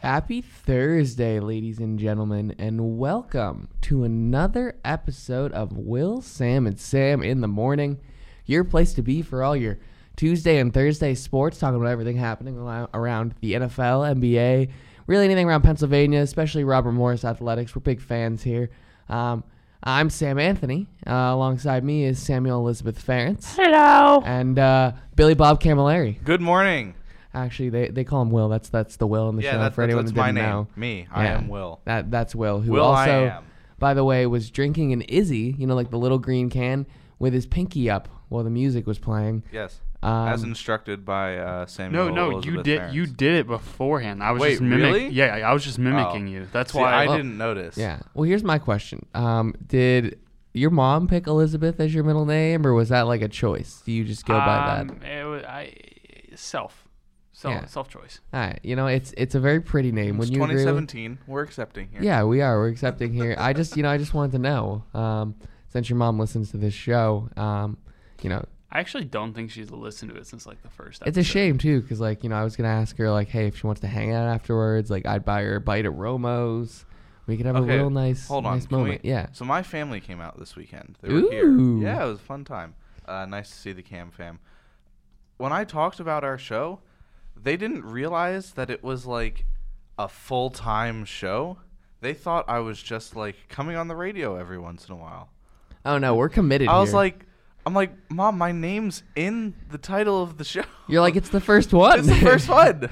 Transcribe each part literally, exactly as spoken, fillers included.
Happy Thursday, ladies and gentlemen, and welcome to another episode of Will, Sam, and Sam in the Morning, your place to be for all your Tuesday and Thursday sports, talking about everything happening around the N F L, N B A, really anything around Pennsylvania, especially Robert Morris Athletics. We're big fans here. Um, I'm Sam Anthony. Uh, alongside me is Samuel Elizabeth Ferentz. Hello. And uh, Billy Bob Camilleri. Good morning. Actually, they, they call him Will. That's that's the Will in the yeah, show. That, for that's, anyone that's that my didn't name. know. Me. I Yeah, am Will. That That's Will, who Will also, I am. by the way, was drinking an Izzy, you know, like the little green can, with his pinky up while the music was playing. Yes. Um, As instructed by uh, Samuel. No, no, Elizabeth you did. Ferentz. You did it beforehand. I was Wait, just mimicking. really? Yeah, I was just mimicking Oh. you. That's See, why I I, didn't notice. Yeah. Well, here's my question. Um, did your mom pick Elizabeth as your middle name, or was that like a choice? Do you just go by um, that? It was, I self, self, Yeah. self choice. All right. You know, it's it's a very pretty name. It's When you agree twenty with- seventeen. We're accepting here. Yeah, we are. We're accepting here. I just, you know, I just wanted to know, um, since your mom listens to this show, um, you know, I actually don't think she's listened to it since like the first episode. it's a shame too, because like, you know, I was gonna ask her like, hey, if she wants to hang out afterwards, like I'd buy her a bite at Romo's. We could have Okay, a real nice, hold on. nice Can we- moment. Yeah. So my family came out this weekend. They Ooh. were here. Yeah, it was a fun time. Uh, nice to see the Cam fam. When I talked about our show, they didn't realize that it was like a full-time show. They thought I was just like coming on the radio every once in a while. Oh no, we're committed. I was here. like, I'm like, Mom, my name's in the title of the show. You're like, it's the first one. It's the first one.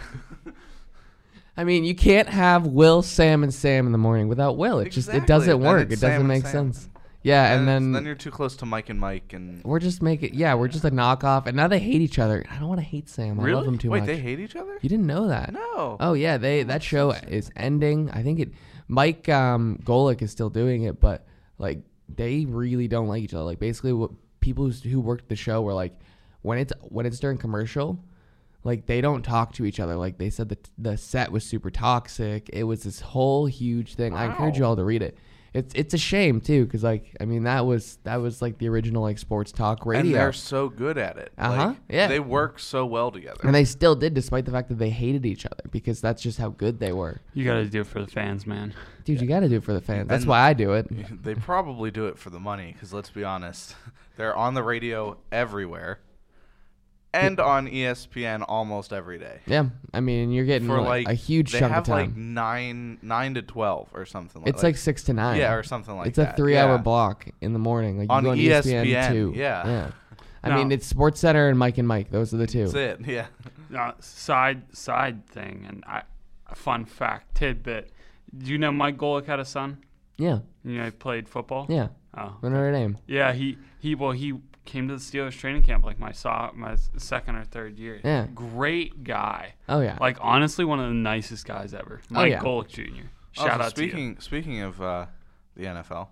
I mean, you can't have Will, Sam, and Sam in the morning without Will. It just it Exactly. doesn't Then work. it's It Sam doesn't and make Sam. sense. Yeah, and then, then, then you're too close to Mike and Mike, and we're just making yeah, we're just a knockoff. And now they hate each other. I don't want to hate Sam. I love Really? him too wait, much. they hate each other? You didn't know that? No. Oh yeah, they that show is ending. I think it. Mike um, Golick is still doing it, but like they really don't like each other. Like basically, what people who, who worked the show were like, when it's when it's during commercial, like they don't talk to each other. Like they said that the set was super toxic. It was this whole huge thing. I encourage you all to read it. It's it's a shame too, because like I mean that was that was like the original like sports talk radio. And they're so good at it. Uh-huh, Like, yeah. They work so well together. And they still did, despite the fact that they hated each other, because that's just how good they were. You got to do it for the fans, man. Dude, you got to do it for the fans. That's And- why I do it. They probably do it for the money, because let's be honest, they're on the radio everywhere, and on E S P N almost every day. Yeah, I mean, you're getting For like, like a huge they chunk have of time. like nine, nine to twelve or something. Like it's like, six to nine. yeah, or something like it's that. a three-hour Yeah. block in the morning. Like you On go E S P N, E S P N too. yeah. yeah. I No. mean, it's Sports Center and Mike and Mike. Those are the two. That's it. Yeah. Uh, side side thing, and I, a fun fact tidbit. Do you know Mike Golick had a son? Yeah, You know, he played football. yeah. Oh. For Notre Dame. Yeah, he he well he came to the Steelers training camp like my saw my second or third year. Yeah. Great guy. Oh yeah. Like honestly, one of the nicest guys ever. Oh, Mike yeah. Golick Junior Oh, Shout so out speaking speaking of uh, the N F L.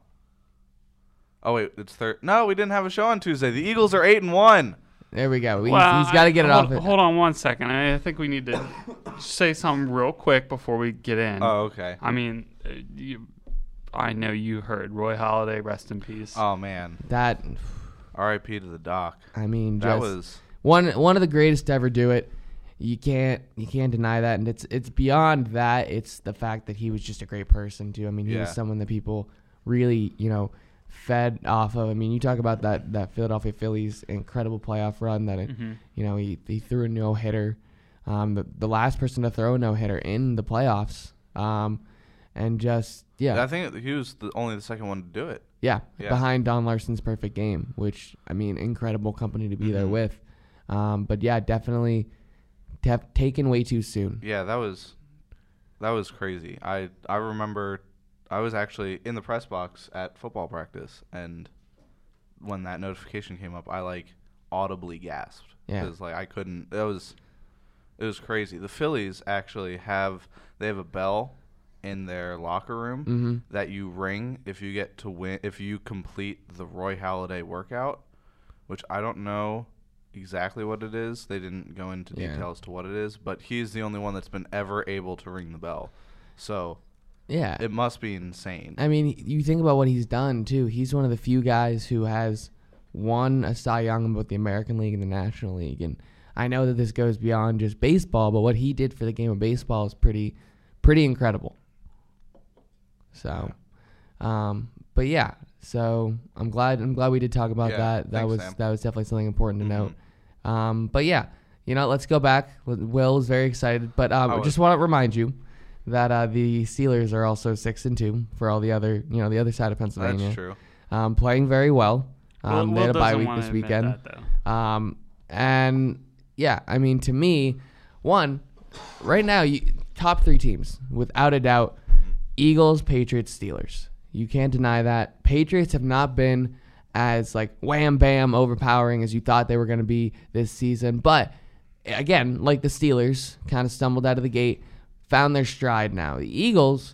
Oh wait, it's third. No, we didn't have a show on Tuesday. The Eagles are eight and one. there we go. to We, you. Well, he's got to get it hold, off. It. Hold on one second. I, I think we need to say something real quick before we get in. Oh, okay. I mean, uh, you, I know you heard Roy Halladay, rest in peace. Oh man, That. R I P to the Doc. I mean, That just was one one of the greatest to ever do it. You can't you can't deny that, and it's it's beyond that. It's the fact that he was just a great person too. I mean, he was Yeah. someone that people really you know fed off of. I mean, you talk about that that Philadelphia Phillies incredible playoff run that it, Mhm. you know he he threw a no hitter, um, the the last person to throw a no hitter in the playoffs, um, and just yeah I think he was the, only the second one to do it. yeah, Yeah. behind Don Larson's perfect game, which I mean, incredible company to be there Mhm. with. Um, but yeah, definitely t- taken way too soon. Yeah, that was that was crazy. I I remember I was actually in the press box at football practice, and when that notification came up, I like audibly gasped Yeah. because like I couldn't. It was it was crazy. The Phillies actually have they have a bell in their locker room Mm-hmm. that you ring if you get to win if you complete the Roy Halladay workout, which I don't know exactly what it is. They didn't go into Yeah. detail as to what it is, but he's the only one that's been ever able to ring the bell. So Yeah. it must be insane. I mean, you think about what he's done too. He's one of the few guys who has won a Cy Young in both the American League and the National League. And I know that this goes beyond just baseball, but what he did for the game of baseball is pretty pretty incredible. So, um, but yeah, so I'm glad I'm glad we did talk about Yeah, that. That thanks, was Sam. that was definitely something important to Mhm. note. Um, but yeah, you know, let's go back. Will is very excited, but um, I I was- just want to remind you that uh, the Steelers are also six and two for all the other, you know, the other side of Pennsylvania. That's true. Um, playing very well. Um, Will- they had a Will bye doesn't week wanna this admit weekend. that, though. Um, and yeah, I mean, to me, one, right now, you, top three teams, without a doubt, Eagles, Patriots, Steelers. You can't deny that. Patriots have not been as like wham bam overpowering as you thought they were going to be this season. But again, like the Steelers, kind of stumbled out of the gate, found their stride now. The Eagles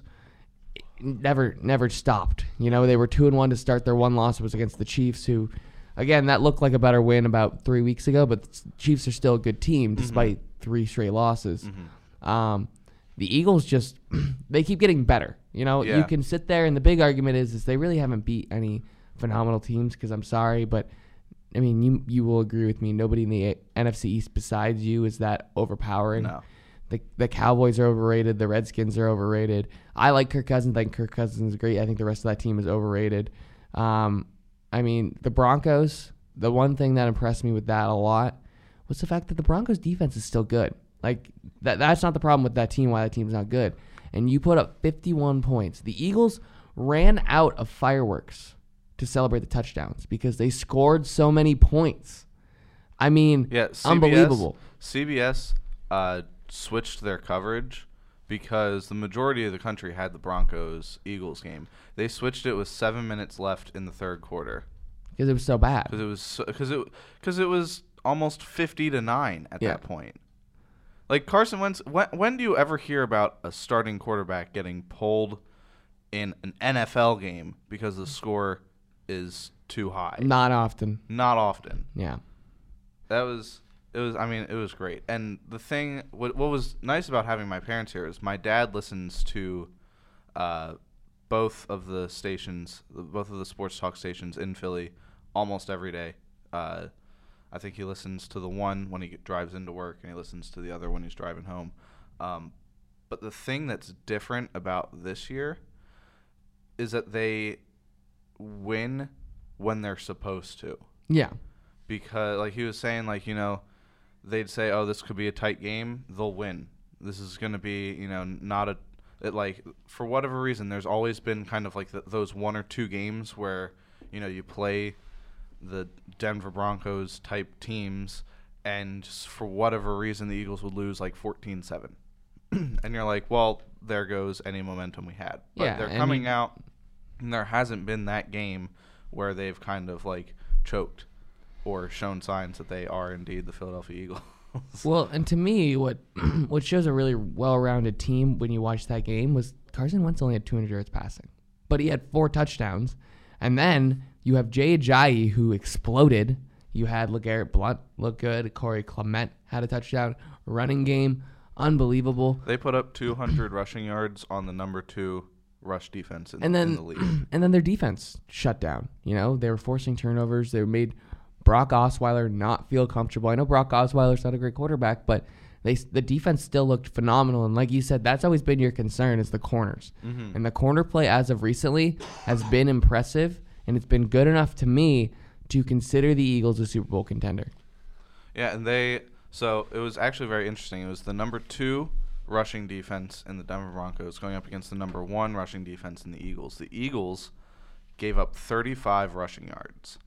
never never stopped. You know, they were two and one to start. Their one loss was against the Chiefs, who, again, that looked like a better win about three weeks ago. But the Chiefs are still a good team despite three straight losses. Um, the Eagles just they keep getting better. You know, Yeah. you can sit there, and the big argument is is they really haven't beat any phenomenal teams. Because I'm sorry, but I mean, you you will agree with me. Nobody in the N F C East besides you is that overpowering. No. The the Cowboys are overrated. The Redskins are overrated. I like Kirk Cousins. I think Kirk Cousins is great. I think the rest of that team is overrated. Um, I mean, the Broncos, the one thing that impressed me with that a lot was the fact that the Broncos defense is still good. Like, that that's not the problem with that team, why that team's not good. And you put up fifty-one points. The Eagles ran out of fireworks to celebrate the touchdowns because they scored so many points. I mean, Yeah, C B S, unbelievable. C B S uh, switched their coverage because the majority of the country had the Broncos-Eagles game. They switched it with seven minutes left in the third quarter Because it was so bad. because it was because it because it was almost fifty to nine at Yeah. that point. Like Carson Wentz, when, when do you ever hear about a starting quarterback getting pulled in an N F L game because the score is too high? Not often. Not often. Yeah. That was it was I mean it was great. And the thing what what was nice about having my parents here is my dad listens to uh, both of the stations, both of the sports talk stations in Philly almost every day. Uh, I think he listens to the one when he drives into work and he listens to the other when he's driving home. Um, but the thing that's different about this year is that they win when they're supposed to. Yeah. Because like he was saying, like, you know, they'd say, oh, this could be a tight game, they'll win. This is going to be, you know, not a it, like for whatever reason there's always been kind of like the, those one or two games where, you know, you play the Denver Broncos type teams and just for whatever reason the Eagles would lose like fourteen seven. And you're like, well, there goes any momentum we had. But Yeah, they're and coming you- out and there hasn't been that game where they've kind of like choked or shown signs that they are indeed the Philadelphia Eagles. Well, and to me, what what shows a really well-rounded team when you watch that game was Carson Wentz only had two hundred yards passing, but he had four touchdowns. And then you have Jay Ajayi, who exploded. You had LeGarrette Blount look good. Corey Clement had a touchdown. Running game, unbelievable. They put up two hundred rushing yards on the number two rush defense in, And then in the league. and then their defense shut down. You know, they were forcing turnovers. They made Brock Osweiler not feel comfortable. I know Brock Osweiler's not a great quarterback, but they the defense still looked phenomenal. And like you said, that's always been your concern is the corners. Mhm. And the corner play as of recently has been impressive, and it's been good enough to me to consider the Eagles a Super Bowl contender. Yeah, and they so it was actually very interesting. It was the number two rushing defense in the Denver Broncos going up against the number one rushing defense in the Eagles. The Eagles gave up thirty-five rushing yards,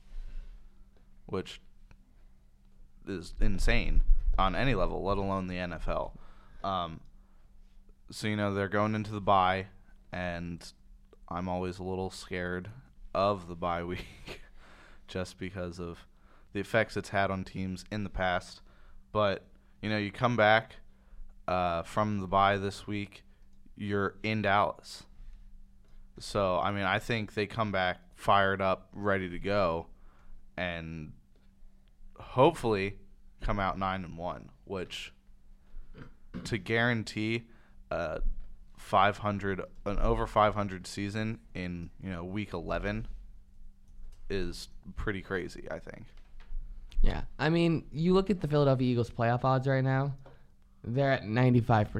which is insane on any level, let alone the N F L. Um, so, you know, they're going into the bye, and I'm always a little scared of the bye week just because of the effects it's had on teams in the past. But, you know, you come back uh, from the bye this week, you're in Dallas. So, I mean, I think they come back fired up, ready to go, and hopefully come out nine and one, which to guarantee a five hundred, an over five hundred season in, you know, week eleven is pretty crazy, I think. Yeah. I mean, you look at the Philadelphia Eagles playoff odds right now, they're at ninety-five percent.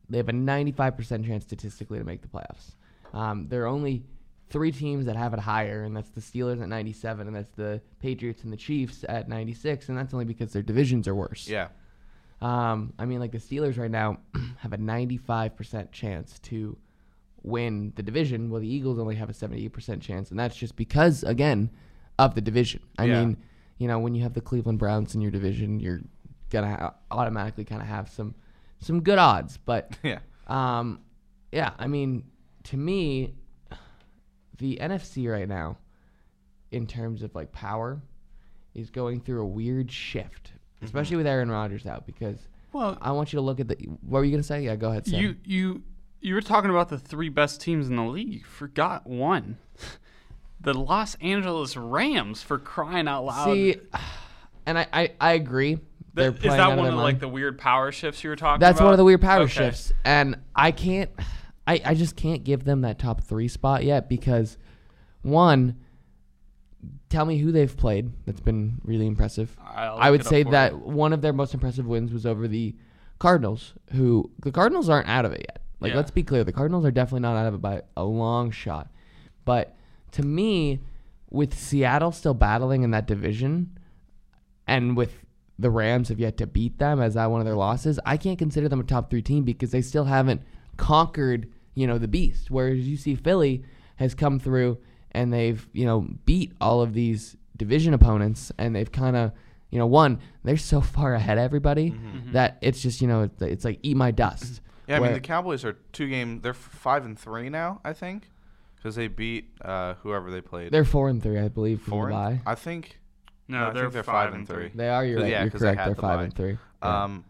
they have a ninety-five percent chance statistically to make the playoffs. Um, there are only three teams that have it higher, and that's the Steelers at ninety-seven, and that's the Patriots and the Chiefs at ninety-six, and that's only because their divisions are worse. Yeah. Um, I mean, like the Steelers right now have a ninety-five percent chance to win the division, while the Eagles only have a seventy-eight percent chance, and that's just because, again, of the division. I Yeah. mean, you know, when you have the Cleveland Browns in your division, you're gonna ha- automatically kind of have some some good odds. But Yeah. um, yeah, I mean, to me, the N F C right now, in terms of like power, is going through a weird shift, especially with Aaron Rodgers out. Because Well, I want you to look at the. What were you gonna say? Yeah, go ahead. Sam. you you you were talking about the three best teams in the league. You forgot one. The Los Angeles Rams, for crying out loud. See, and I, I, I agree. They're Th- is playing that out of one their of mind. like the weird power shifts you were talking That's about? one of the weird power Okay. shifts, and I can't. I, I just can't give them that top three spot yet because, one, tell me who they've played that's been really impressive. I'll I look would it up say for that you. one of their most impressive wins was over the Cardinals, who the Cardinals aren't out of it yet. Like, Yeah. let's be clear, the Cardinals are definitely not out of it by a long shot. But to me, with Seattle still battling in that division, and with the Rams have yet to beat them as that one of their losses, I can't consider them a top three team because they still haven't conquered, you know, the beast. Whereas you see Philly has come through and they've, you know, beat all of these division opponents, and they've kind of, you know, one, they're so far ahead of everybody Mm-hmm. that it's just, you know, it's, it's like eat my dust. Yeah, I Where- mean the Cowboys are two games. They're f- five and three now, I think, because they beat uh, whoever they played. They're four and three, I believe, from four. the And, bye. I think. No, I they're, think they're five, and three. They are. You're Cause- right. yeah, You're 'cause they correct. had They're the five bye. and three. Yeah. Um.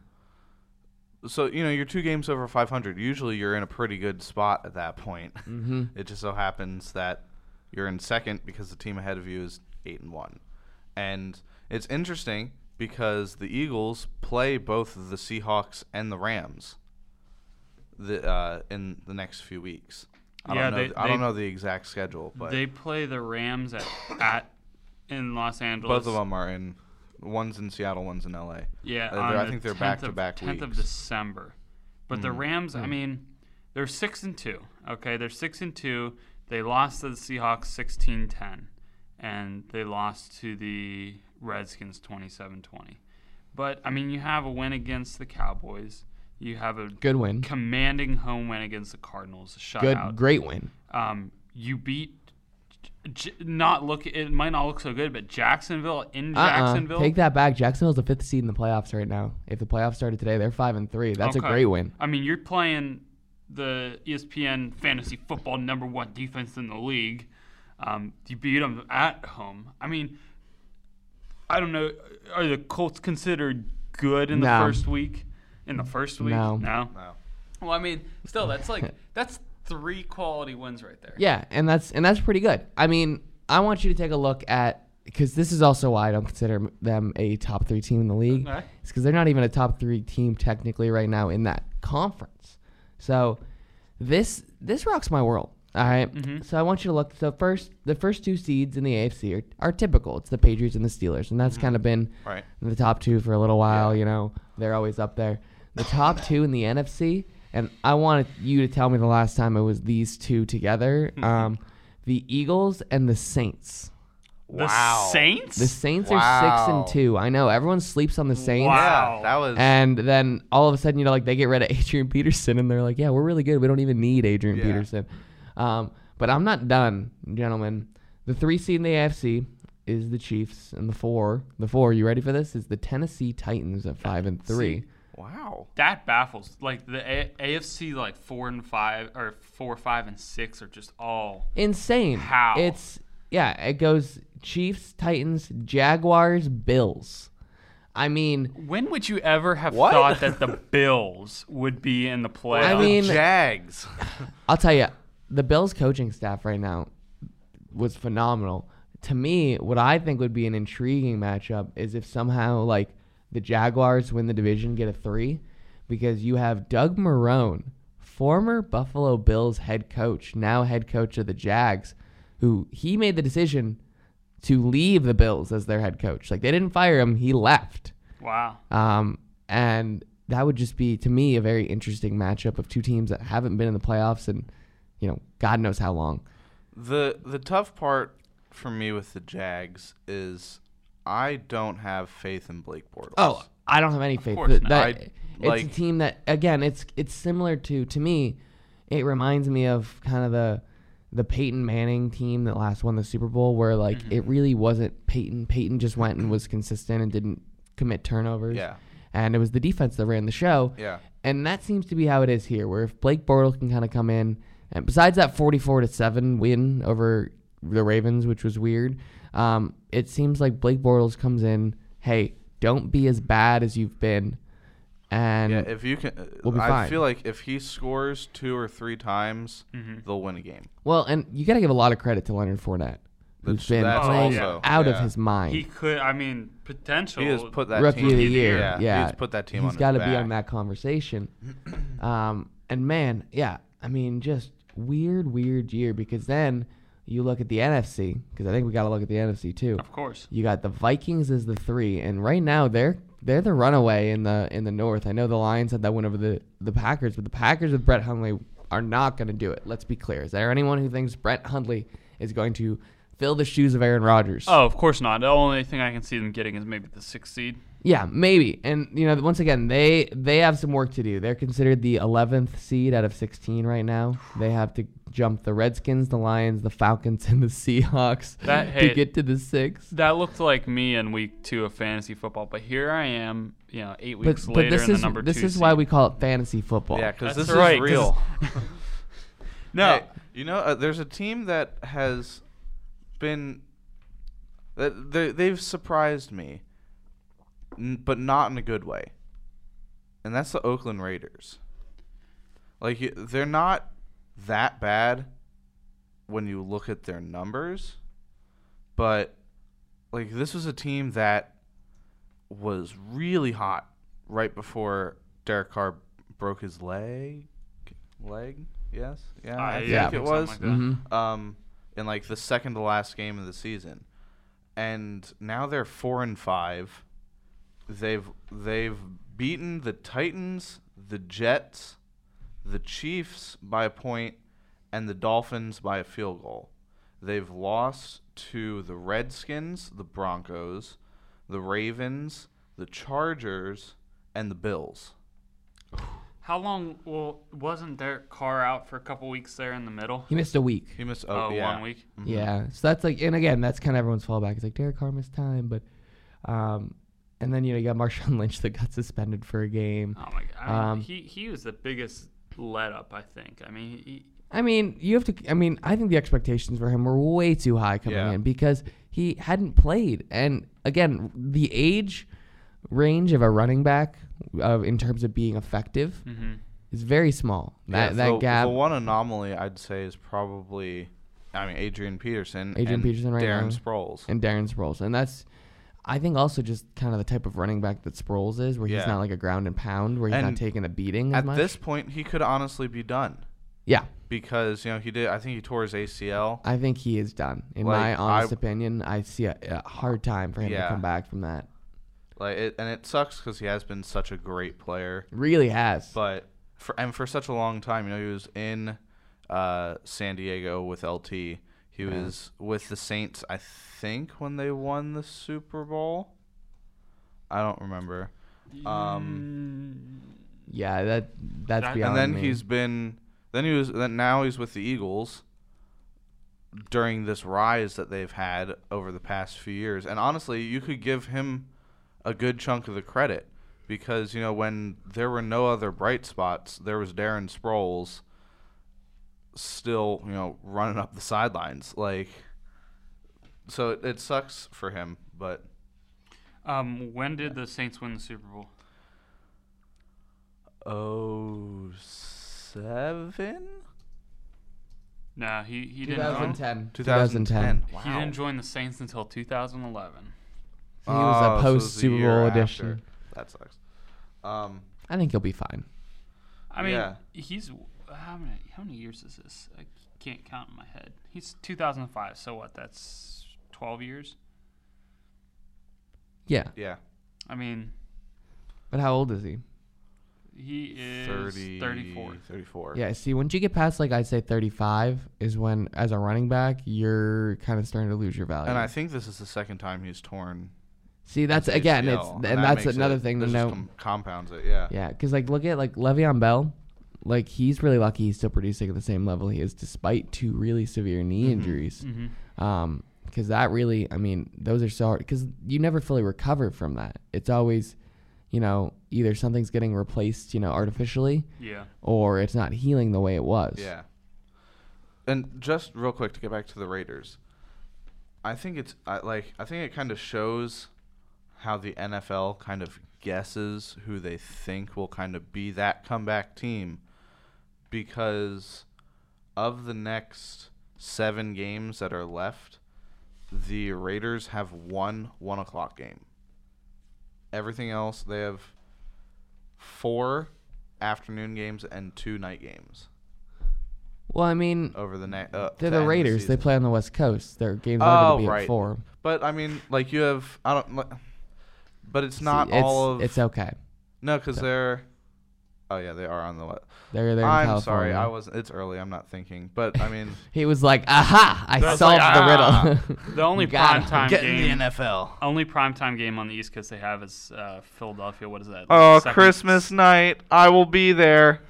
So you know you're two games over five hundred. Usually you're in a pretty good spot at that point. mm-hmm. It just so happens that you're in second because the team ahead of you is eight and one, and it's interesting because the Eagles play both the Seahawks and the Rams. The uh, in the next few weeks. I Yeah, don't know. they- th- I don't they- know the exact schedule, but They play the Rams at, at in Los Angeles. both of them are in. One's in Seattle, one's in L A. Yeah, Uh, on they're- I the think they're tenth back-to-back of, tenth of weeks. December. But the Mhm. Rams, I mean, they're six and two. Okay, they're six and two. They lost to the Seahawks sixteen ten, and they lost to the Redskins twenty-seven twenty. But I mean, you have a win against the Cowboys. You have a Good win. commanding home win against the Cardinals. A Good, shutout. great win. Um, you beat. J- not look. It might not look so good, but Jacksonville in Uh-uh. Jacksonville. Take that back. Jacksonville's the fifth seed in the playoffs right now. If the playoffs started today, they're five and three. That's Okay. a great win. I mean, you're playing the E S P N fantasy football number one defense in the league. Um, you beat them at home. I mean, I don't know. Are the Colts considered good in the No. first week? In the first week? No. No. No. Well, I mean, still, that's like that's three quality wins right there. Yeah, and that's and that's pretty good. I mean, I want you to take a look at, because this is also why I don't consider them a top three team in the league. Okay. It's because they're not even a top three team technically right now in that conference. So this this rocks my world. All right? Mhm. So I want you to look. So first, the first two seeds in the A F C are, are typical. It's the Patriots and the Steelers, and that's kind of been Right. the top two for a little while. Yeah. You know, they're always up there. The top two in the N F C, and I wanted you to tell me the last time it was these two together. Um, the Eagles and the Saints. The Wow. Saints? The Saints are six Wow. and two. I know everyone sleeps on the Saints. Wow. Yeah, that was. And then all of a sudden, you know, like they get rid of Adrian Peterson, and they're like, "Yeah, we're really good. We don't even need Adrian Yeah. Peterson." Um, but I'm not done, gentlemen. The three seed in the A F C is the Chiefs, and the four, the four. You ready for this? Is the Tennessee Titans at five and three. wow. That baffles. Like the A- AFC, like four and five, or four, five, and six are just all. Insane. How? It's yeah. It goes Chiefs, Titans, Jaguars, Bills. I mean, When would you ever have What? thought that the Bills would be in the playoffs? I mean- the Jags. I'll tell you, the Bills coaching staff right now was phenomenal. To me, what I think would be an intriguing matchup is if somehow like the Jaguars win the division, get a three, because you have Doug Marrone, former Buffalo Bills head coach, now head coach of the Jags, who he made the decision to leave the Bills as their head coach. Like they didn't fire him, he left. Wow. Um, and that would just be, to me, a very interesting matchup of two teams that haven't been in the playoffs and, you know, God knows how long. The the tough part for me with the Jags is I don't have faith in Blake Bortles. Oh, I don't have any faith. course That, not. that- I- it's like- a team that, again, it's it's similar to, to me, it reminds me of kind of the the Peyton Manning team that last won the Super Bowl, where like Mhm. it really wasn't Peyton. Peyton just went and was consistent and didn't commit turnovers. Yeah, And it was the defense that ran the show. yeah. And that seems to be how it is here, where if Blake Bortles can kind of come in, and besides that forty-four to seven win over the Ravens, which was weird, um, it seems like Blake Bortles comes in, hey, don't be as bad as you've been. And Yeah, if you can, we'll be I fine. feel like if he scores two or three times, Mhm. they'll win a game. well, and you got to give a lot of credit to Leonard Fournette, who's That's- been that's playing also- out of yeah. his mind. He could. I mean, potential. He has put that Rookie team of the Rookie year. Yeah, Yeah, he's put that team He's on got to his be back. on that conversation. um, and man, yeah, I mean, just weird, weird year, because then you look at the N F C, because I think we got to look at the N F C too. Of course. You got the Vikings as the three, and right now they're they're the runaway in the in the North. I know the Lions had that win over the, the Packers, but the Packers with Brett Hundley are not going to do it. Let's be clear. Is there anyone who thinks Brett Hundley is going to fill the shoes of Aaron Rodgers? Oh, of course not. The only thing I can see them getting is maybe the sixth seed. Yeah, maybe. And you know, once again, they they have some work to do. They're considered the eleventh seed out of sixteen right now. They have to jump the Redskins, the Lions, the Falcons, and the Seahawks That- to hey, get to the sixth. That looked like me in week two of fantasy football, but here I am, you know, eight But, weeks but later this in the is number this two is why seed. we call it fantasy football. Yeah, because That's this right, is 'cause- real. No. Hey, you know, uh, there's a team that has been that they, they've surprised me, n- but not in a good way. And that's the Oakland Raiders. Like y- they're not that bad when you look at their numbers, but like this was a team that was really hot right before Derek Carr broke his leg. Leg? Yes. Yeah, I, I- think yeah, it something was. like that. Mhm. um, in like the second to last game of the season, and now they're four and five. They've they've beaten the Titans, the Jets, the Chiefs by a point, and the Dolphins by a field goal. They've lost to the Redskins, the Broncos, the Ravens, the Chargers, and the Bills. How long? Well, wasn't Derek Carr out for a couple weeks there in the middle? He missed a week. He missed Oh, oh, yeah. one week. Mhm. Yeah, so that's like, and again, that's kind of everyone's fallback. It's like Derek Carr missed time, but, um, and then you know you got Marshawn Lynch that got suspended for a game. Oh my god! I mean, Um, he he was the biggest let up. I think. I mean, he, I mean, you have to. I mean, I think the expectations for him were way too high coming Yeah. in because he hadn't played, and again, the age range of a running back, of in terms of being effective, mm-hmm. is very small. That Yeah, that the, gap. The one anomaly I'd say is probably, I mean, Adrian Peterson. Adrian and Peterson right Darren now. Sproles. And Darren Sproles, and that's, I think, also just kind of the type of running back that Sproles is, where he's Yeah. not like a ground and pound, where he's not And taking a beating as At much. this point, he could honestly be done yeah, because you know he did. I think he tore his A C L. I think he is done. In Like, my honest I- opinion, I see a, a hard time for him to Yeah. come back from that. Like, it, and it sucks because he has been such a great player. Really has. But for and for such a long time, you know, he was in uh, San Diego with L T. He Yeah. was with the Saints, I think, when they won the Super Bowl. I don't remember. Um, Yeah, that that's That- beyond and then me. he's been then he was then now he's with the Eagles during this rise that they've had over the past few years. And honestly, you could give him a good chunk of the credit because, you know, when there were no other bright spots, there was Darren Sproles still, you know, running up the sidelines. Like, so it, it sucks for him, but Um, when did the Saints win the Super Bowl? oh seven? No, he he didn't. join- twenty ten. twenty ten. Wow. He didn't join the Saints until two thousand eleven. He was Oh, a so it was post the Super year Bowl after. edition. That sucks. Um, I think he'll be fine. I mean, Yeah. he's how many how many years is this? I can't count in my head. He's two thousand five. So what? That's twelve years. Yeah, yeah. I mean, but how old is he? He is thirty, thirty-four. thirty-four. Yeah, see, once you get past, like, I'd say thirty-five is when, as a running back, you're kind of starting to lose your value. And I think this is the second time he's torn. See, that's, his again, A C it's L, and, that that's makes another it- thing to this just note. com- compounds it, yeah. Yeah, because, like, look at, like, Le'Veon Bell. Like, he's really lucky he's still producing at the same level he is despite two really severe knee Mhm. injuries. Mm-hmm. Um, because that really, I mean, those are so hard. Because you never fully recover from that. It's always, you know, either something's getting replaced, you know, artificially, Yeah. or it's not healing the way it was. Yeah. And just real quick to get back to the Raiders, I think it's I, like I think it kind of shows how the N F L kind of guesses who they think will kind of be that comeback team, because of the next seven games that are left, the Raiders have one one o'clock game. Everything else, they have four afternoon games and two night games Well, I mean, over the next. Uh, they're to the end Raiders. They season. play on the West Coast. Their games are Oh, going to be right. at four. But I mean, like you have, I don't. li- But it's See, not it's, all of. It's okay. no, because so- they're. Oh yeah, they are on the what? They're they're in I'm California. sorry, I was. It's early. I'm not thinking. But I mean, He was like, "Aha! I That's solved like, the ah. riddle." The only You got him. primetime get in the game, N F L. only primetime game on the East Coast they have is uh, Philadelphia. What is that? Oh, Second- Christmas night! I will be there.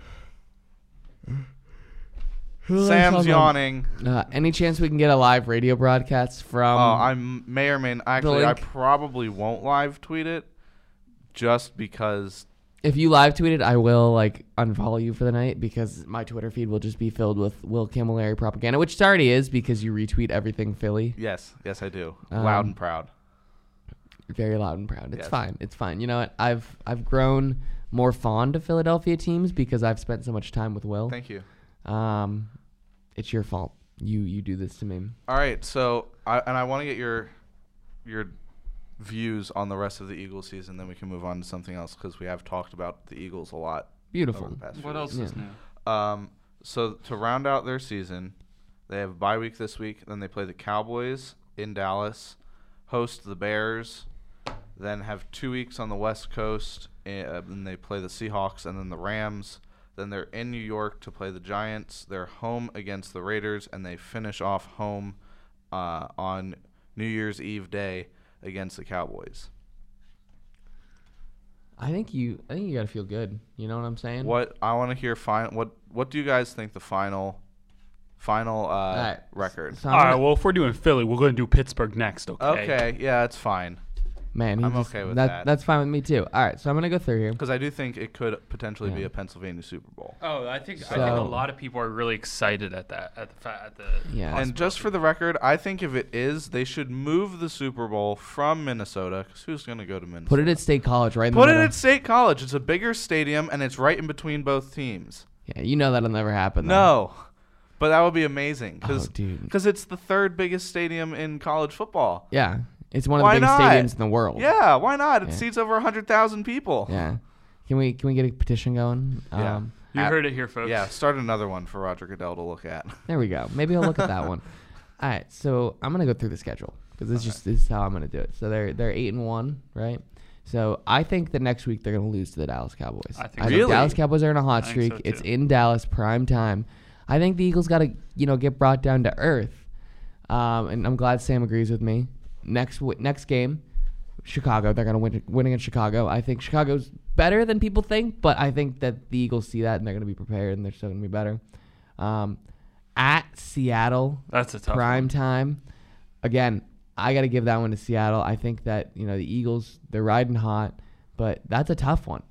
Sam's yawning. Uh, any chance we can get a live radio broadcast from? Oh, I m- may or may n- actually. I link? probably won't live tweet it, just because. If you live tweet it, I will like unfollow you for the night because my Twitter feed will just be filled with Will Camilleri propaganda, which it already is because you retweet everything Philly. Yes, yes, I do. Um, Loud and proud. Very loud and proud. It's Yes. fine. It's fine. You know what? I've I've grown more fond of Philadelphia teams because I've spent so much time with Will. Thank you. Um, it's your fault. You you do this to me. All right, so I and I want to get your your views on the rest of the Eagles season, then we can move on to something else because we have talked about the Eagles a lot Beautiful. over the past few What else weeks. is Yeah. new? Um, so to round out their season, they have a bye week this week. Then they play the Cowboys in Dallas, host the Bears, then have two weeks on the West Coast, uh, and they play the Seahawks and then the Rams. Then they're in New York to play the Giants. They're home against the Raiders, and they finish off home uh, on New Year's Eve day against the Cowboys. I think you I think you gotta feel good. You know what I'm saying? What I want to hear final. What What do you guys think the final final uh, right. record? So I'm All right. gonna- Well, if we're doing Philly, we're going to do Pittsburgh next. Okay. Okay, yeah, it's fine. Man, he I'm just- okay with that, that. That's fine with me too. All right, so I'm gonna go through here. Because I do think it could potentially be Yeah. a Pennsylvania Super Bowl. Oh, I think I think So- a lot of people are really excited at that at the fa- at the Yeah. And just for the record, I think if it is, they should move the Super Bowl from Minnesota. Because who's going to go to Minnesota? Put it at State College, right in Put the it middle. at State College. It's a bigger stadium, and it's right in between both teams. Yeah, you know that'll never happen. though. No. But that would be amazing. Oh, Because dude. it's the third biggest stadium in college football. Yeah, it's one of Why the biggest not? stadiums in the world. Yeah, why not? It Yeah. seats over one hundred thousand people. Yeah. Can we can we get a petition going? Yeah. Um, You At- heard it here, folks. Yeah, start another one for Roger Goodell to look at. there we go. Maybe I'll look at that one. All right, so I'm gonna go through the schedule because this is Okay. just this is how I'm gonna do it. So they're they're eight and one, right? So I think that next week they're gonna lose to the Dallas Cowboys. I think I so. Really? Dallas Cowboys are in a hot I think streak. so, It's too. in Dallas, prime time. I think the Eagles got to you know get brought down to earth, um, and I'm glad Sam agrees with me. Next w- next game, Chicago. They're gonna win win against Chicago. I think Chicago's better than people think, but I think that the Eagles see that and they're gonna be prepared and they're still gonna be better. Um, at Seattle, That's a tough prime one. time. Again, I got to give that one to Seattle. I think that, you know, the Eagles, they're riding hot, but that's a tough one.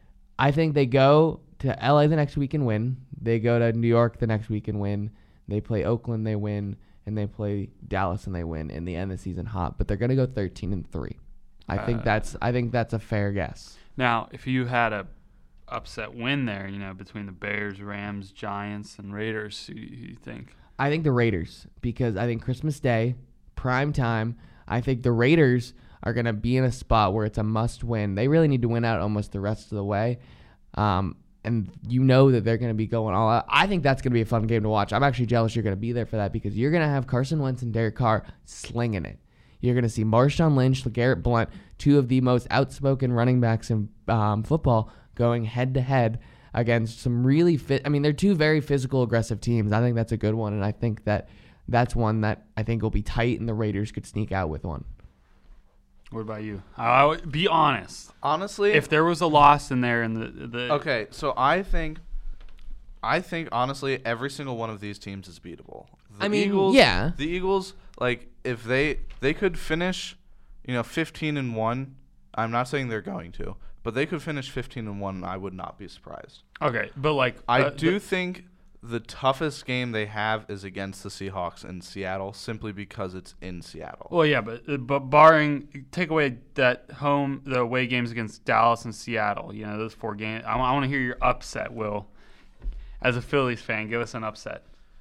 I think they go to L A the next week and win. They go to New York the next week and win. They play Oakland, they win, and they play Dallas and they win, and they end the season hot. But they're going to go thirteen and three. I think Uh, that's I think that's a fair guess. Now, if you had a upset win there, you know, between the Bears, Rams, Giants, and Raiders, who do you think? I think the Raiders because I think Christmas Day, prime time, I think the Raiders are going to be in a spot where it's a must win. They really need to win out almost the rest of the way. Um, and you know that they're going to be going all out. I think that's going to be a fun game to watch. I'm actually jealous you're going to be there for that because you're going to have Carson Wentz and Derek Carr slinging it. You're going to see Marshawn Lynch, LeGarrette Blount, two of the most outspoken running backs in um, football, going head to head against some really fit. I mean, they're two very physical, aggressive teams. I think that's a good one, and I think that that's one that I think will be tight, and the Raiders could sneak out with one. What about you? I would be honest. Honestly, If there was a loss in there, and the the okay, so I think, I think honestly, every single one of these teams is beatable. The I mean, Eagles, yeah. the Eagles, like if they they could finish, you know, fifteen and one. I'm not saying they're going to, but they could finish fifteen and one. And I would not be surprised. okay, but like I uh, do the- think the toughest game they have is against the Seahawks in Seattle, simply because it's in Seattle. Well, yeah, but uh, but barring take away that home the away games against Dallas and Seattle, you know those four games. I, I want to hear your upset, Will. As a Phillies fan, give us an upset.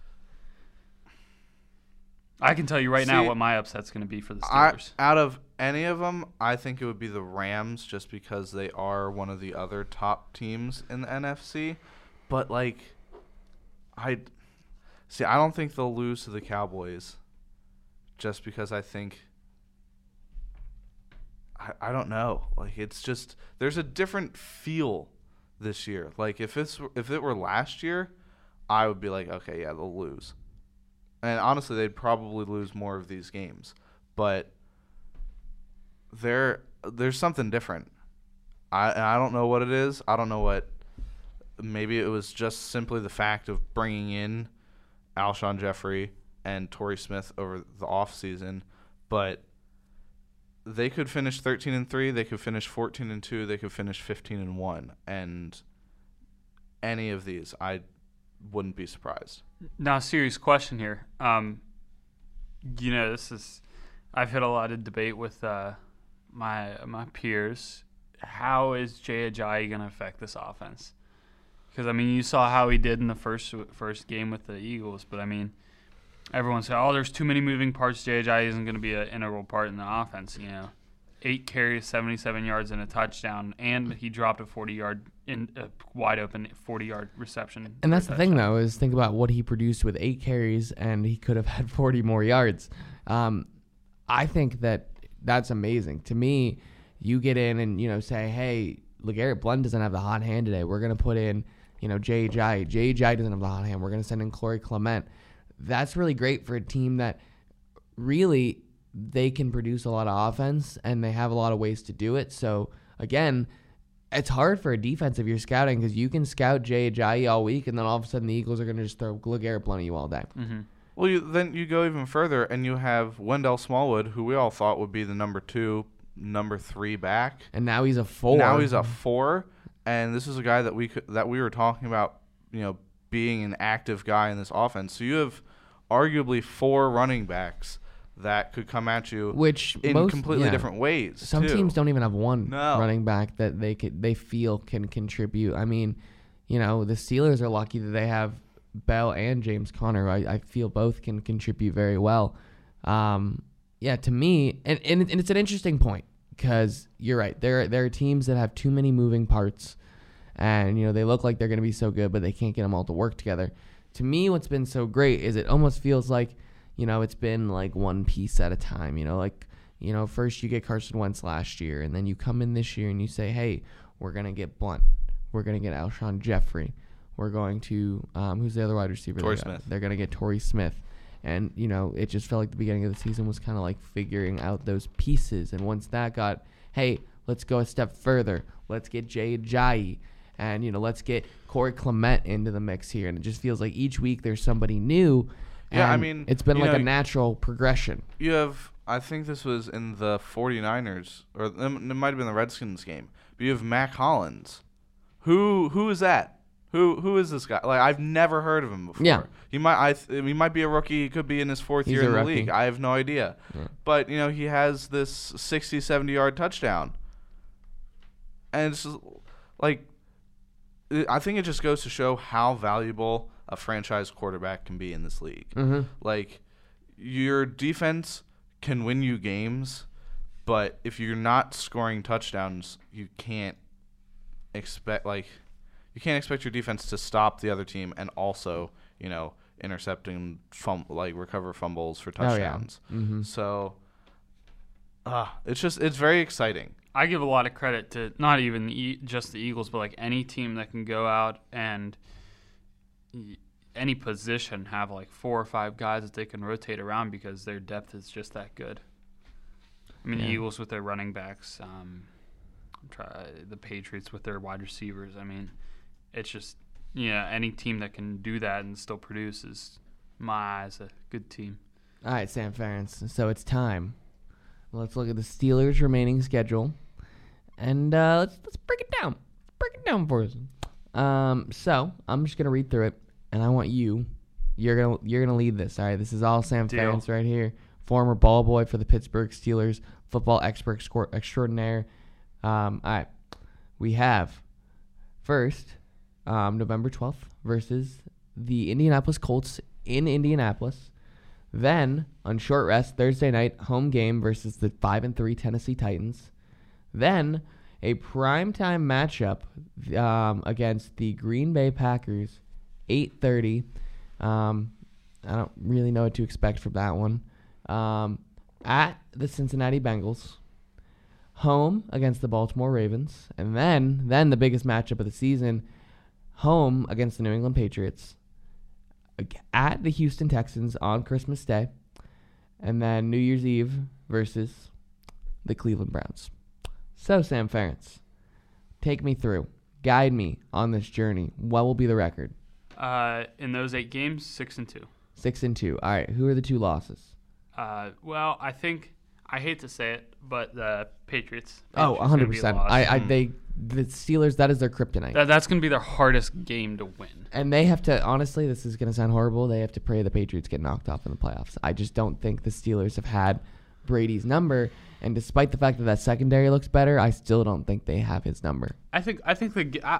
I can tell you right now See, what my upset's going to be for the I, Steelers. out of any of them, I think it would be the Rams, just because they are one of the other top teams in the N F C. But like, I see. I don't think they'll lose to the Cowboys, just because I think. I, I don't know. Like, it's just there's a different feel this year. Like if it's if it were last year, I would be like, okay, yeah, they'll lose. And honestly, they'd probably lose more of these games. But there, there's something different. I and I don't know what it is. I don't know what. Maybe it was just simply the fact of bringing in Alshon Jeffrey and Torrey Smith over the offseason. But they could finish thirteen and three. They could finish fourteen and two. They could finish fifteen and one. And any of these, I wouldn't be surprised. Now, serious question here. Um, you know, this is I've had a lot of debate with uh, my my peers. How is Jay Ajayi going to affect this offense? Because I mean, you saw how he did in the first first game with the Eagles, but I mean, everyone said, "Oh, there's too many moving parts. Jay Ajayi isn't going to be an integral part in the offense." You know, eight carries, seventy-seven yards, and a touchdown, and he dropped a forty-yard in a wide open forty-yard reception. And that's for a the thing, touchdown. though, is think about what he produced with eight carries, and he could have had forty more yards. Um, I think that that's amazing. To me, you get in and, you know, say, hey, LeGarrette Blount doesn't have the hot hand today. We're going to put in, you know, Jay Ajayi. Jay Ajayi doesn't have the hot hand. We're going to send in Corey Clement. That's really great for a team that really they can produce a lot of offense, and they have a lot of ways to do it. So, again, it's hard for a defense if you're scouting, because you can scout Jay Ajayi all week, and then all of a sudden the Eagles are going to just throw LeGarrette Blount at you all day. Mm-hmm. Well, you, then you go even further, and you have Wendell Smallwood, who we all thought would be the number two, number three back. And now he's a four. Now he's a four, and this is a guy that we could, that we were talking about, you know, being an active guy in this offense. So you have arguably four running backs that could come at you, Which in most, completely yeah. different ways. Some too. teams don't even have one No. running back that they could they feel can contribute. I mean, you know, the Steelers are lucky that they have Bell and James Conner. I, I feel both can contribute very well. Um, yeah, to me, and, and, and it's an interesting point, because you're right. There there are teams that have too many moving parts, and you know they look like they're going to be so good, but they can't get them all to work together. To me, what's been so great is it almost feels like, you know, it's been like one piece at a time. You know, like, you know, first you get Carson Wentz last year, and then you come in this year and you say, hey, we're going to get Blunt. We're going to get Alshon Jeffrey. We're going to, um, who's the other wide receiver? Torrey they got? Smith. They're going to get Torrey Smith. And, you know, it just felt like the beginning of the season was kind of like figuring out those pieces. And once that got, hey, let's go a step further. Let's get Jay Ajayi. And, you know, let's get Corey Clement into the mix here. And it just feels like each week there's somebody new. Yeah, I and mean, it's been you like know, a natural progression. You have, I think this was in the 49ers, or it might have been the Redskins game. But you have Mac Hollins. Who who is that? Who who is this guy? Like, I've never heard of him before. Yeah. He might I th- he might be a rookie. He could be in his fourth He's year a in the rookie. league. I have no idea. Yeah. But, you know, he has this sixty, seventy-yard touchdown. And it's just, like, it- I think it just goes to show how valuable a franchise quarterback can be in this league. Mm-hmm. Like, your defense can win you games, but if you're not scoring touchdowns, you can't expect like you can't expect your defense to stop the other team and also, you know, intercepting fum- like recover fumbles for Oh, yeah. touchdowns. Mm-hmm. So, uh, it's just it's very exciting. I give a lot of credit to not even the, just the Eagles, but like any team that can go out and any position have like four or five guys that they can rotate around because their depth is just that good. I mean, yeah. the Eagles with their running backs, um, try, the Patriots with their wide receivers. I mean, it's just, yeah, any team that can do that and still produce is, in my eyes, a good team. All right, Sam Ferentz. So it's time. Let's look at the Steelers' remaining schedule, and uh, let's let's break it down. Let's break it down for us. Um, so I'm just gonna read through it, and I want you. You're gonna you're gonna lead this. All right. This is all Sam Deal. Ferentz right here, former ball boy for the Pittsburgh Steelers, football expert score extraordinaire. Um, all right. We have first um, November twelfth versus the Indianapolis Colts in Indianapolis. Then, on short rest, Thursday night, home game versus the five and three Tennessee Titans. Then, a primetime matchup um, against the Green Bay Packers, eight thirty. Um, I don't really know what to expect from that one. Um, at the Cincinnati Bengals. Home against the Baltimore Ravens. And then, then the biggest matchup of the season, home against the New England Patriots. At the Houston Texans on Christmas Day, and then New Year's Eve versus the Cleveland Browns. So, Sam Ferentz, take me through, guide me on this journey. What will be the record? Uh, in those eight games, six and two. Six and two. All right. Who are the two losses? Uh, well, I think I hate to say it, but the Patriots. Oh, Patriots one hundred percent. I, I, they, the Steelers. That is their kryptonite. That, that's going to be their hardest game to win. And they have to, honestly, this is going to sound horrible, they have to pray the Patriots get knocked off in the playoffs. I just don't think the Steelers have had Brady's number, and despite the fact that that secondary looks better, I still don't think they have his number. I think I think the I,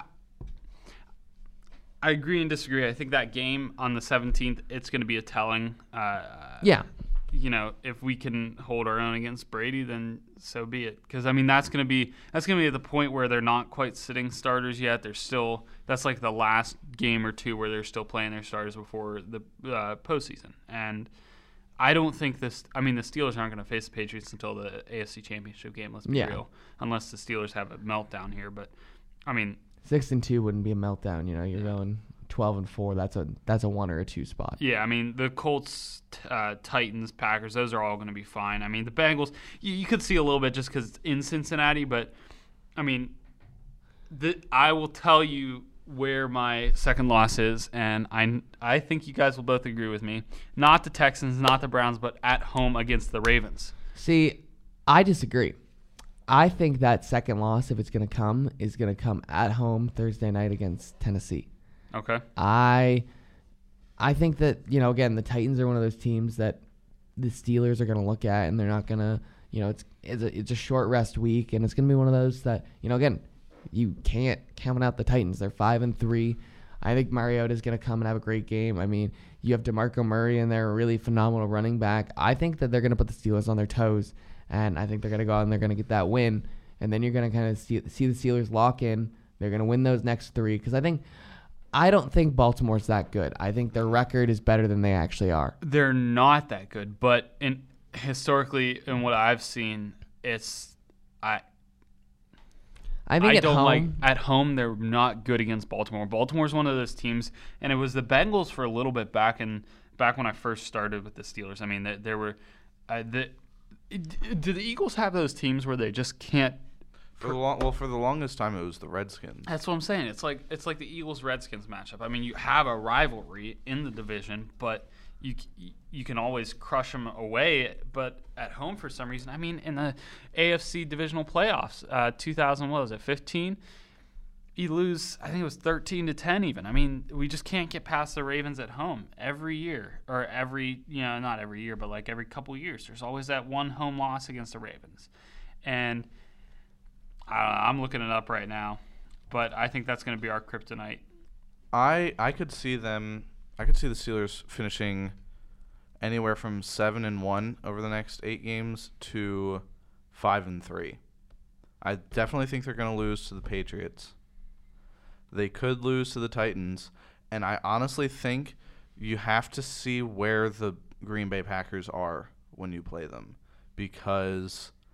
I agree and disagree. I think that game on the seventeenth, it's going to be a telling. Uh, yeah. You know, if we can hold our own against Brady, then so be it. Because I mean, that's gonna be that's gonna be at the point where they're not quite sitting starters yet. They're still that's like the last game or two where they're still playing their starters before the uh, postseason. And I don't think this. I mean, the Steelers aren't going to face the Patriots until the A F C Championship game. Let's be yeah. real, unless the Steelers have a meltdown here. But I mean, six and two wouldn't be a meltdown. You know, you're going twelve and four. That's a that's a one or a two spot. Yeah, I mean the Colts, uh, Titans, Packers, those are all going to be fine. I mean the Bengals, you, you could see a little bit just because it's in Cincinnati, but I mean, the I will tell you where my second loss is, and I I think you guys will both agree with me. Not the Texans, not the Browns, but at home against the Ravens. See, I disagree. I think that second loss, if it's going to come, is going to come at home Thursday night against Tennessee. Okay. I I think that, you know, again, the Titans are one of those teams that the Steelers are going to look at, and they're not going to, you know, it's it's a, it's a short rest week, and it's going to be one of those that, you know, again, you can't count out the Titans. They're five and three. I think Mariota is going to come and have a great game. I mean, you have DeMarco Murray in there, a really phenomenal running back. I think that they're going to put the Steelers on their toes, and I think they're going to go out and they're going to get that win, and then you're going to kind of see, see the Steelers lock in. They're going to win those next three, because I think I don't think Baltimore's that good. I think their record is better than they actually are. They're not that good, but in historically, in what I've seen, it's I. I think I at don't home, like at home. They're not good against Baltimore. Baltimore's one of those teams, and it was the Bengals for a little bit back in back when I first started with the Steelers. I mean, there, there were uh, the. Do the Eagles have those teams where they just can't? For the long, well, for the longest time, it was the Redskins. That's what I'm saying. It's like it's like the Eagles-Redskins matchup. I mean, you have a rivalry in the division, but you you can always crush them away. But at home, for some reason, I mean, in the A F C divisional playoffs, uh, two thousand, what was it, fifteen? You lose, I think it was thirteen to ten even. I mean, we just can't get past the Ravens at home every year, or every, you know, not every year, but like every couple years. There's always that one home loss against the Ravens. And I don't know, I'm looking it up right now, but I think that's going to be our kryptonite. I I could see them. I could see the Steelers finishing anywhere from seven and one over the next eight games to five and three. I definitely think they're going to lose to the Patriots. They could lose to the Titans, and I honestly think you have to see where the Green Bay Packers are when you play them, because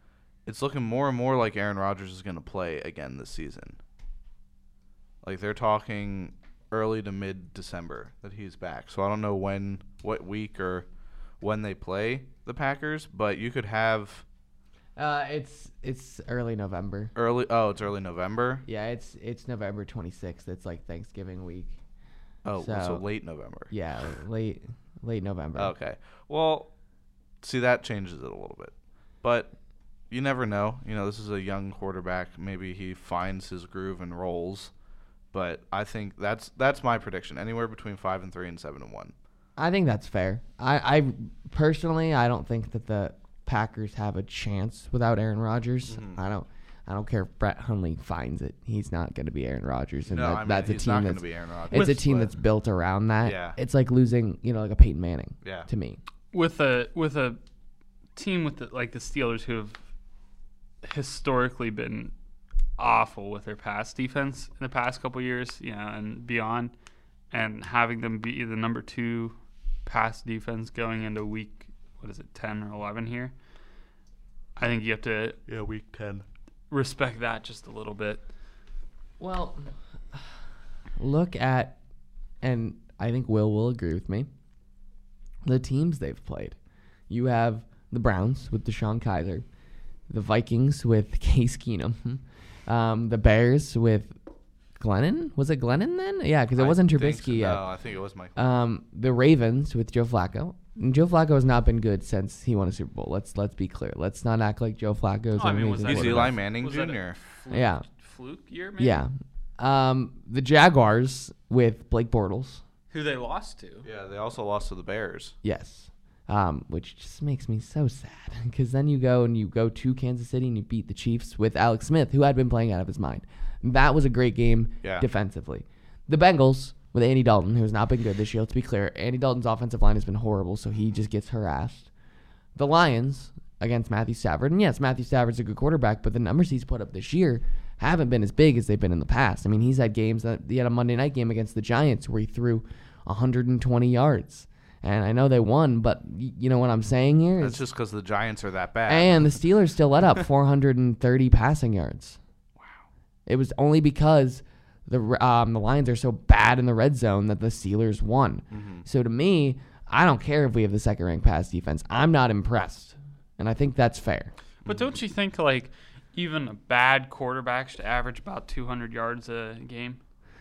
it's looking more and more like Aaron Rodgers is going to play again this season. Like, they're talking early to mid-December that he's back. So I don't know when, what week or when they play the Packers, but you could have Uh, it's it's early November. early. Oh, it's early November. Yeah, it's it's November twenty-sixth. It's like Thanksgiving week. Oh, so, So- late November. Yeah, late late November. Okay. Well, see, that changes it a little bit. But you never know. You know, this is a young quarterback. Maybe he finds his groove and rolls. But I think that's that's my prediction. Anywhere between five and three and seven and one. I think that's fair. I, I personally, I don't think that the Packers have a chance without Aaron Rodgers. Mhm. I don't. I don't care if Brett Hundley finds it. He's not going to be Aaron Rodgers, and No, that, I mean, that's a he's team not going that's to be Aaron Rodgers. it's a With- team but- that's built around that. Yeah. It's like losing, you know, like a Peyton Manning. Yeah. To me. with a with a team with the, like the Steelers, who have historically been awful with their pass defense in the past couple years, you know, and beyond, and having them be the number two pass defense going into week, what is it, ten or eleven here? I think you have to Yeah, week ten. respect that just a little bit. Well, look at, and I think Will will agree with me, the teams they've played. You have the Browns with Deshaun Kaiser, the Vikings with Case Keenum, um, the Bears with Glennon. Was it Glennon then? Yeah, because it I wasn't think Trubisky so. yet. No, I think it was Mike. Um, the Ravens with Joe Flacco. And Joe Flacco has not been good since he won a Super Bowl. Let's let's be clear. Let's not act like Joe Flacco is Oh, I an mean, was amazing that- He's what Eli quarterback. Manning Was that a Junior fluke, Yeah. fluke year, maybe? Yeah. Um, the Jaguars with Blake Bortles. Who they lost to. Yeah, they also lost to the Bears. Yes. Um, which just makes me so sad because then you go and you go to Kansas City and you beat the Chiefs with Alex Smith, who had been playing out of his mind. That was a great game Yeah. defensively. The Bengals with Andy Dalton, who has not been good this year. Let's be clear. Andy Dalton's offensive line has been horrible, so he just gets harassed. The Lions against Matthew Stafford. And yes, Matthew Stafford's a good quarterback, but the numbers he's put up this year haven't been as big as they've been in the past. I mean, he's had games that he had a Monday night game against the Giants where he threw one hundred twenty yards. And I know they won, but y- you know what I'm saying here? That's Is, just because the Giants are that bad. and the Steelers still let up four hundred thirty passing yards. Wow. It was only because the um, the Lions are so bad in the red zone that the Steelers won. Mm-hmm. So to me, I don't care if we have the second ranked pass defense. I'm not impressed. And I think that's fair. But don't you think, like, even a bad quarterback should average about two hundred yards a game?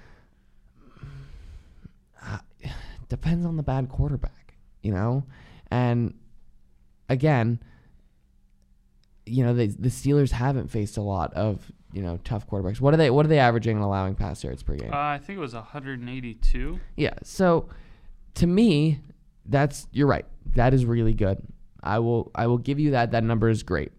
Depends on the bad quarterback, you know? And again, you know, the the Steelers haven't faced a lot of, you know, tough quarterbacks. What are they what are they averaging in allowing pass yards per game? Uh, I think it was one hundred eighty-two. Yeah. So to me, that's you're right. That is really good. I will I will give you that. That number is great.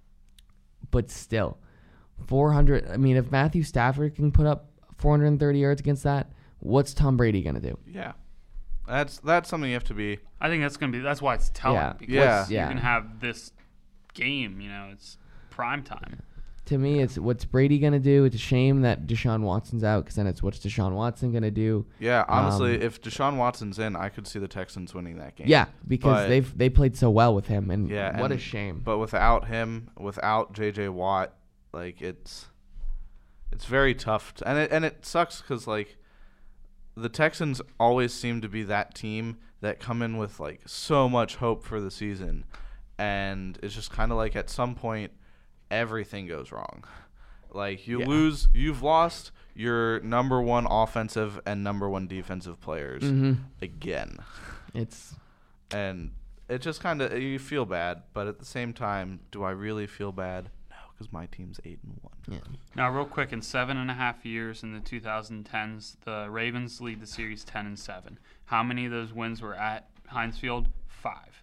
But still, four hundred, I mean, if Matthew Stafford can put up four hundred thirty yards against that, what's Tom Brady going to do? Yeah. That's that's something you have to be. I think that's gonna be. That's why it's telling. Yeah. Because Yeah. you Yeah. can have this game. You know, it's prime time. To me, it's what's Brady going to do. It's a shame that Deshaun Watson's out because then it's what's Deshaun Watson going to do. Yeah, honestly, Um, if Deshaun Watson's in, I could see the Texans winning that game. Yeah, because But- they've they played so well with him, and Yeah, what a and- shame. But without him, without J J Watt, like it's it's very tough, to, and it and it sucks because like the Texans always seem to be that team that come in with like so much hope for the season, and it's just kind of like at some point everything goes wrong. Like you Yeah. lose, you've lost your number one offensive and number one defensive players hmm again. It's And it just kind of, you feel bad, but at the same time, do I really feel bad? No, because my team's eight and one. yeah. Now, real quick, in seven and a half years in the twenty tens, the Ravens lead the series ten and seven. How many of those wins were at Heinz Field? Five.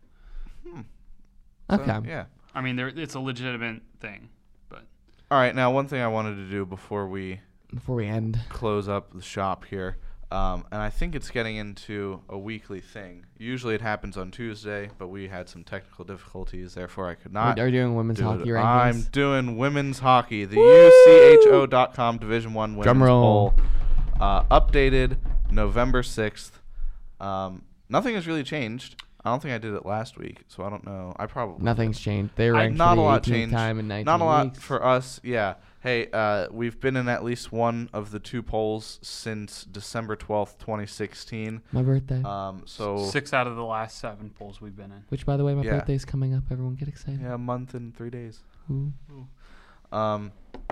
So, Okay. yeah. I mean, there it's a legitimate thing, but All right. Now, one thing I wanted to do before we Before we end, close up the shop here, um, and I think it's getting into a weekly thing. Usually it happens on Tuesday, but we had some technical difficulties, therefore I could not. are you doing women's do hockey it. rankings? I'm doing women's hockey, the U C H O dot com Division One Women's Drum roll. Bowl, uh, updated November sixth. Um, nothing has really changed. I don't think I did it last week, so I don't know. I probably Nothing's changed. They're I- ranked not for a the lot eighteenth changed. time in nineteen Not a lot weeks. for us. Yeah. Hey, uh, we've been in at least one of the two polls since December twelfth, twenty sixteen. My birthday. Um, so Six out of the last seven polls we've been in. Which, by the way, my yeah. birthday's coming up. Everyone get excited. yeah, a month and three days. Ooh. Um,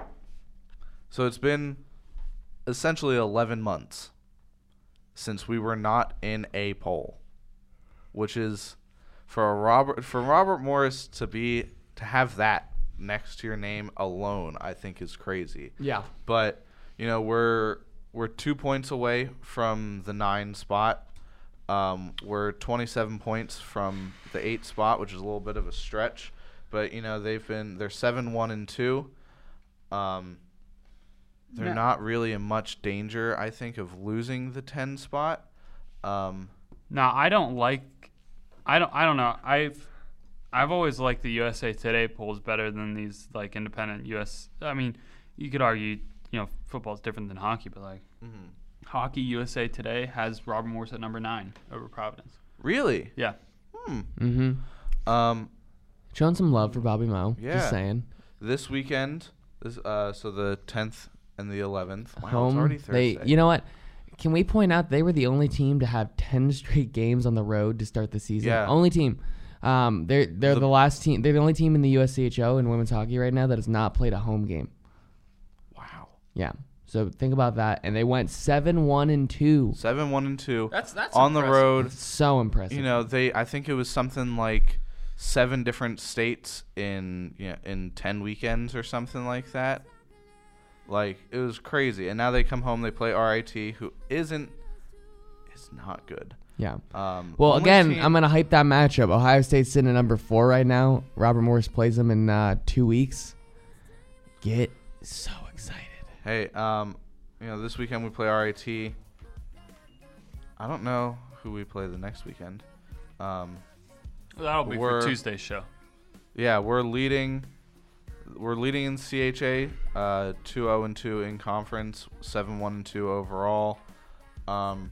so it's been essentially eleven months since we were not in a poll, which is for a Robert for Robert Morris to be to have that next to your name alone, I think is crazy. Yeah. But you know we're we're two points away from the nine spot. Um, we're twenty-seven points from the eight spot, which is a little bit of a stretch. But you know they've been they're seven one and two. Um, they're Yeah. not really in much danger, I think, of losing the ten spot. Um, Now I don't like. I don't. I don't know. I've. I've always liked the U S A Today polls better than these like independent U S. I mean, you could argue, you know, football's different than hockey, but like mhm. hockey, U S A Today has Robert Morris at number nine over Providence. Really? Yeah. Hmm. Mm-hmm. Um, Showing some love for Bobby Moe. Yeah. Just saying. this weekend, this uh, so the tenth and the eleventh. Wow, Home. it's already They. Thursday. You know what? Can we point out they were the only team to have ten straight games on the road to start the season? Yeah. Only team. Um, they're they're The- the, last team. They're the only team in the U S C H O in women's hockey right now that has not played a home game. Wow. Yeah. So think about that. And they went seven one and two. Seven one and two That's that's on the road. So impressive. You know, they. I think it was something like seven different states in you know, in ten weekends or something like that. Like it was crazy. And now they come home. They play R I T, who isn't is not good. Yeah. Um, Well, only again, team- I'm gonna hype that matchup. Ohio State's sitting at number four right now. Robert Morris plays them in uh, two weeks. Get so excited. Hey, um, you know, this weekend we play R I T. I don't know who we play the next weekend. Um, That'll be We're- for Tuesday's show. yeah, we're leading. We're leading in C H A, uh, two oh and two in conference, seven one and two overall. Um,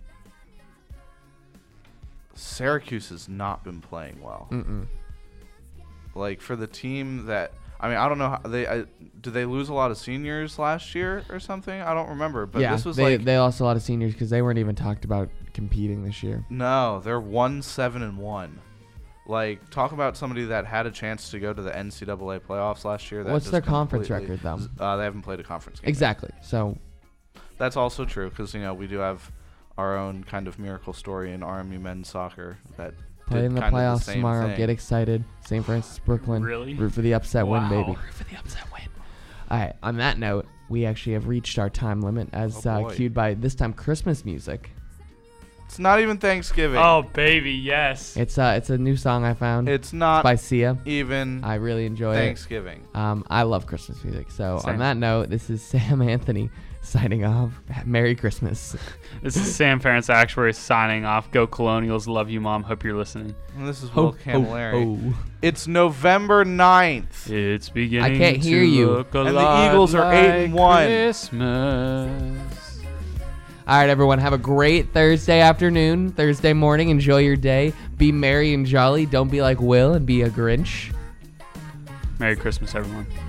Syracuse has not been playing well. Mm-mm. Like for the team that I mean, I don't know how they I, did they lose a lot of seniors last year or something? I don't remember, but yeah, this was they like they lost a lot of seniors because they weren't even talked about competing this year. no, they're one seven and one. Like talk about somebody that had a chance to go to the N C double A playoffs last year. That What's just their conference completely- record though? Uh, they haven't played a conference game. Exactly. So That's also true because you know we do have our own kind of miracle story in R M U men's soccer that play did in the kind of playoffs same tomorrow. thing. Get excited. Saint Francis Brooklyn. Really? Root for the upset win, Wow. baby. Root for the upset win. All right. On that note, we actually have reached our time limit as Oh, uh, boy. cued by this time Christmas music. It's not even Thanksgiving. Oh baby, yes. It's uh it's a new song I found. It's not by Sia. even I really enjoy Thanksgiving. it. Um, I love Christmas music. So Same. on that note, this is Sam Anthony signing off. Merry Christmas. This is Sam Ferentz Actuary signing off. Go Colonials. Love you, Mom. Hope you're listening. And this is Ho, Will Camilleri. ho. It's November ninth. It's beginning I can't to hear you. look a And the lot Eagles are eight and like one. Christmas. All right, everyone. Have a great Thursday afternoon, Thursday morning. Enjoy your day. Be merry and jolly. Don't be like Will and be a Grinch. Merry Christmas, everyone.